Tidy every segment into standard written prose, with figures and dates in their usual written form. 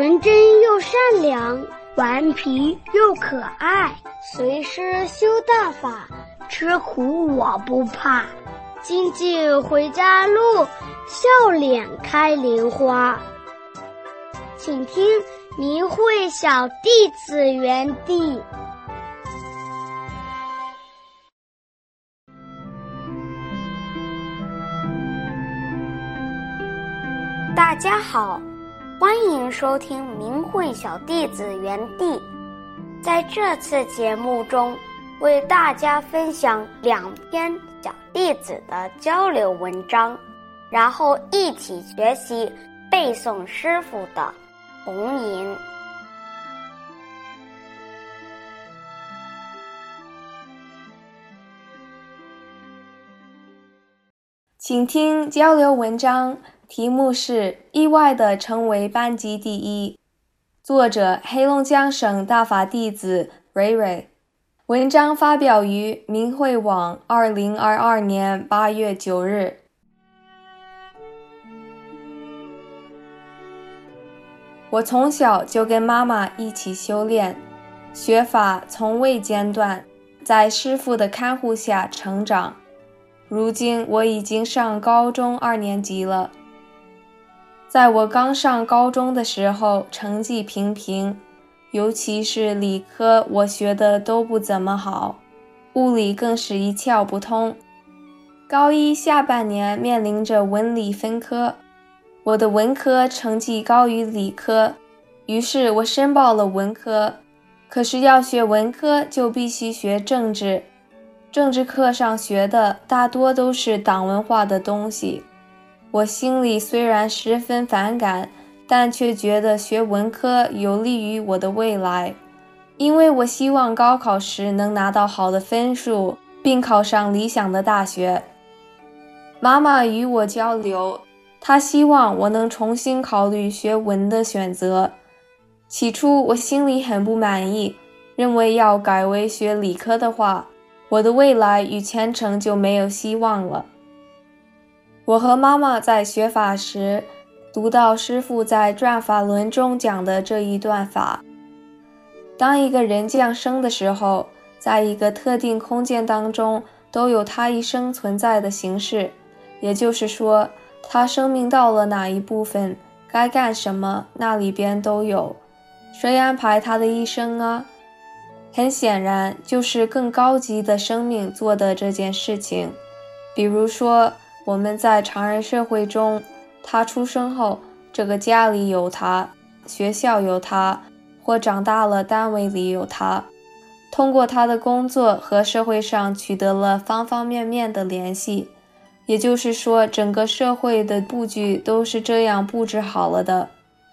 纯真又善良，顽皮又可爱，随师修大法，吃苦我不怕。经济回家路，笑脸开莲花。请听明慧小弟子园地。大家好，欢迎收听明慧小弟子园地。在这次节目中，为大家分享2篇小弟子的交流文章，然后一起学习背诵师父的弘吟。 请听交流文章，题目是意外地成为班级第一，作者黑龙江省大法弟子瑞瑞。文章发表于明慧网2022年8月9日。我从小就跟妈妈一起修炼，学法从未间断，在师父的看护下成长。如今我已经上高中2年级了。在我刚上高中的时候，成绩平平，尤其是理科我学的都不怎么好，物理更是一窍不通。高一下半年面临着文理分科，我的文科成绩高于理科，于是我申报了文科。可是要学文科就必须学政治，政治课上学的大多都是党文化的东西。我心里虽然十分反感，但却觉得学文科有利于我的未来，因为我希望高考时能拿到好的分数，并考上理想的大学。妈妈与我交流，她希望我能重新考虑学文的选择。起初我心里很不满意，认为要改为学理科的话，我的未来与前程就没有希望了。我和妈妈在学法时，读到师父在转法轮中讲的这一段法：当一个人降生的时候，在一个特定空间当中都有他一生存在的形式，也就是说，他生命到了哪一部分，该干什么，那里边都有。谁安排他的一生啊？很显然，就是更高级的生命做的这件事情。比如说，我们在常人社会中，他出生后，这个家里有他，学校有他，或长大了单位里有他，通过他的工作和社会上取得了方方面面的联系。也就是说，整个社会的布局都是这样布置好了的。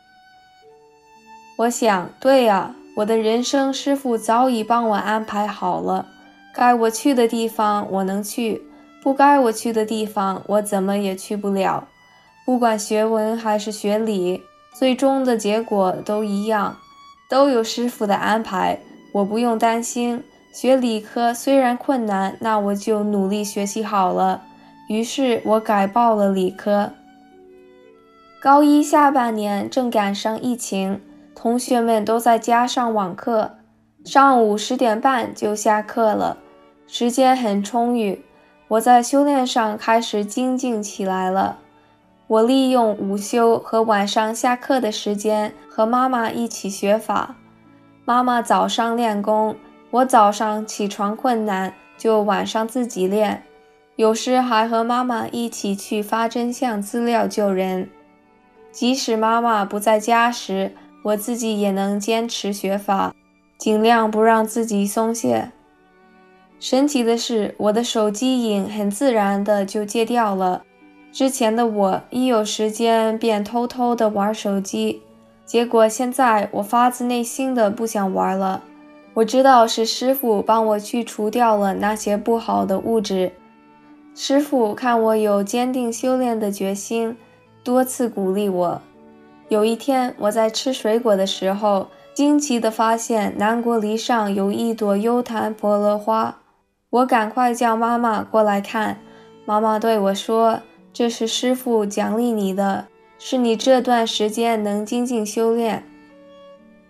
我想，对呀，我的人生师父早已帮我安排好了，该我去的地方我能去，不该我去的地方我怎么也去不了。不管学文还是学理，最终的结果都一样，都有师父的安排，我不用担心。学理科虽然困难，那我就努力学习好了。于是我改报了理科。高一下半年正赶上疫情，同学们都在家上网课，上午10点半就下课了，时间很充裕。我在修炼上开始精进起来了。我利用午休和晚上下课的时间和妈妈一起学法。妈妈早上练功，我早上起床困难，就晚上自己练。有时还和妈妈一起去发真相资料救人。即使妈妈不在家时，我自己也能坚持学法，尽量不让自己松懈。神奇的是，我的手机瘾很自然的就戒掉了。之前的我一有时间便偷偷的玩手机，结果现在我发自内心的不想玩了。我知道是师父帮我去除掉了那些不好的物质。师父看我有坚定修炼的决心，多次鼓励我。有一天我在吃水果的时候，惊奇地发现南国梨上有一朵幽檀婆罗花。我赶快叫妈妈过来看，妈妈对我说，这是师父奖励你的，是你这段时间能精进修炼，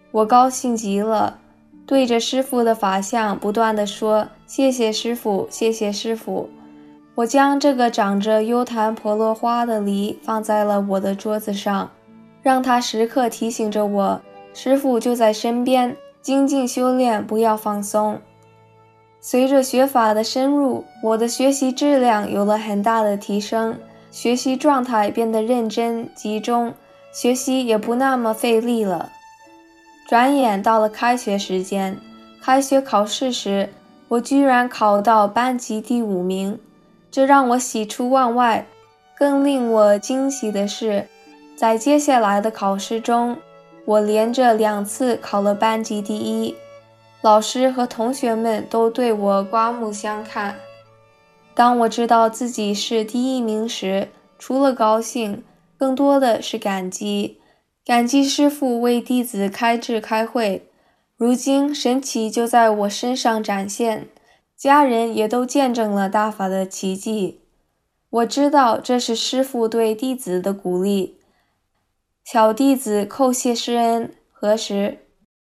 我高兴极了，对着师傅的法像不断地说：谢谢师傅，谢谢师傅。我将这个长着优昙婆罗花的梨放在了我的桌子上，让它时刻提醒着我，师傅就在身边，精进修炼，不要放松。随着学法的深入，我的学习质量有了很大的提升，学习状态变得认真集中，学习也不那么费力了。转眼到了开学时间，开学考试时，我居然考到班级第5名，这让我喜出望外。更令我惊喜的是，在接下来的考试中，我连着2次考了班级第1，老师和同学们都对我刮目相看。当我知道自己是第1名时，除了高兴，更多的是感激。感激师父为弟子开智开慧，如今神奇就在我身上展现，家人也都见证了大法的奇迹。我知道这是师父对弟子的鼓励。小弟子叩谢师恩，何时？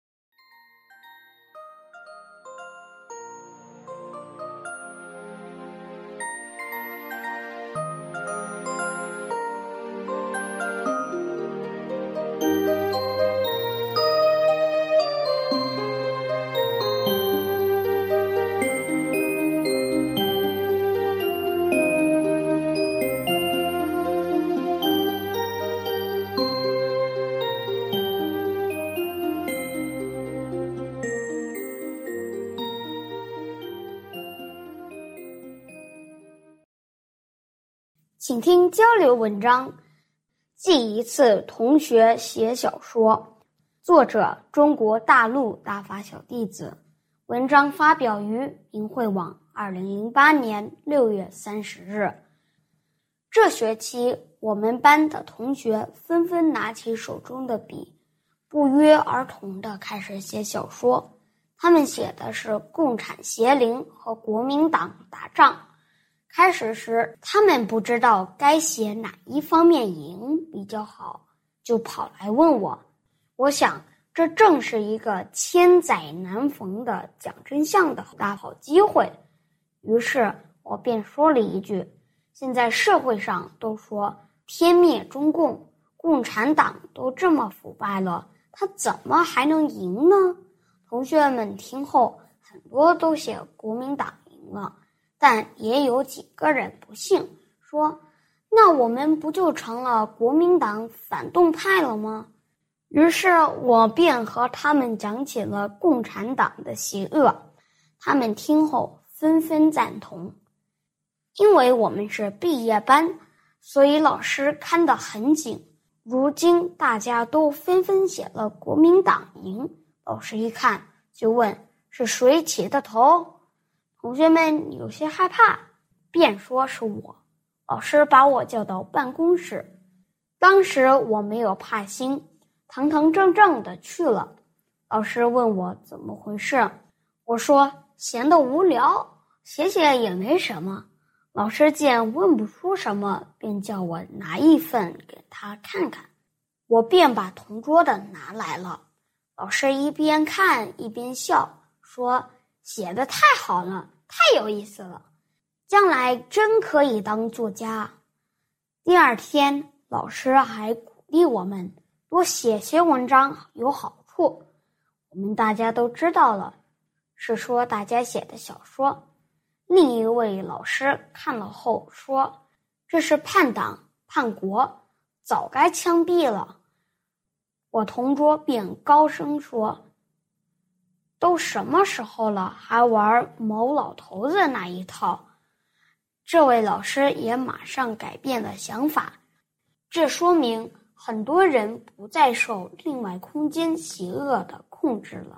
请听交流文章，记一次同学写小说，作者中国大陆大法小弟子，文章发表于明慧网2008年6月30日。这学期我们班的同学纷纷拿起手中的笔，不约而同地开始写小说。他们写的是共产邪灵和国民党打仗。开始时，他们不知道该写哪一方面赢比较好，就跑来问我。我想，这正是一个千载难逢的讲真相的大好机会。于是我便说了一句：现在社会上都说天灭中共，共产党都这么腐败了，他怎么还能赢呢？同学们听后，很多都写国民党赢了。但也有几个人不信，说那我们不就成了国民党反动派了吗？于是我便和他们讲起了共产党的邪恶，他们听后纷纷赞同。因为我们是毕业班，所以老师看得很紧。如今大家都纷纷写了国民党赢，老师一看就问是谁起的头？同学们有些害怕，便说是我。老师把我叫到办公室，当时我没有怕心，堂堂正正的去了。老师问我怎么回事，我说闲得无聊，写写也没什么。老师见问不出什么，便叫我拿一份给他看看。我便把同桌的拿来了。老师一边看一边笑，说写得太好了，太有意思了，将来真可以当作家。第二天，老师还鼓励我们多写些文章有好处。我们大家都知道了，是说大家写的小说。另一位老师看了后说，这是叛党叛国，早该枪毙了。我同桌便高声说，都什么时候了，还玩某老头子那一套。这位老师也马上改变了想法，这说明很多人不再受另外空间邪恶的控制了。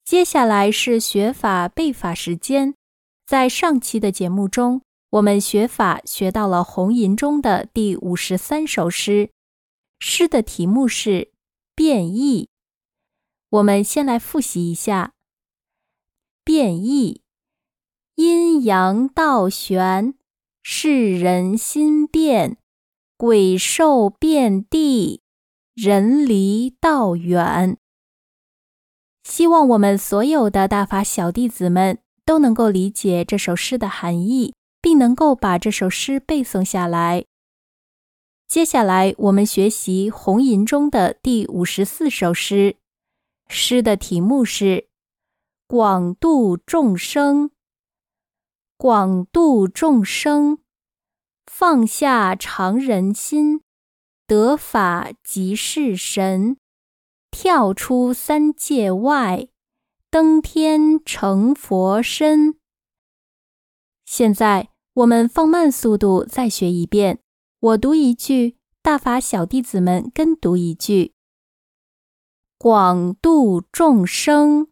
接下来是学法背法时间。在上期的节目中，我们学法学到了红吟中的第53首诗，诗的题目是变异。我们先来复习一下。变异，阴阳倒旋，世人心变，鬼兽遍地，人离道远。希望我们所有的大法小弟子们都能够理解这首诗的含义，并能够把这首诗背诵下来。接下来我们学习红吟中的第54首诗，诗的题目是广度众生。广度众生，放下常人心，得法即是神，跳出三界外，登天成佛身。现在我们放慢速度再学一遍，我读一句，大法小弟子们跟读一句。广度众生，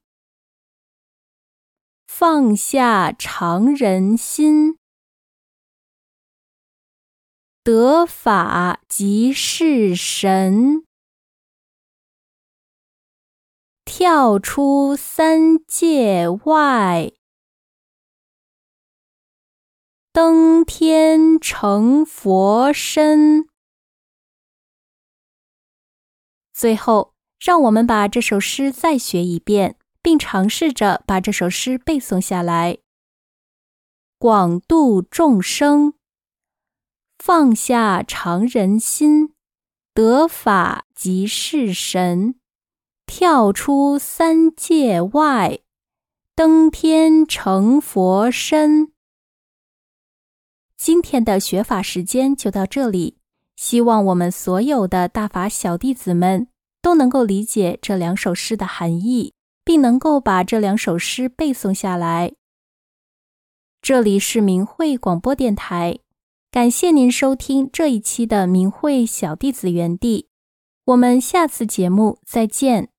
放下常人心，得法即是神，跳出三界外，登天成佛身。最后，让我们把这首诗再学一遍，并尝试着把这首诗背诵下来。广度众生，放下常人心，得法即是神，跳出三界外，登天成佛身。今天的学法时间就到这里，希望我们所有的大法小弟子们都能够理解这两首诗的含义，并能够把这两首诗背诵下来。这里是明慧广播电台，感谢您收听这一期的明慧小弟子园地，我们下次节目再见。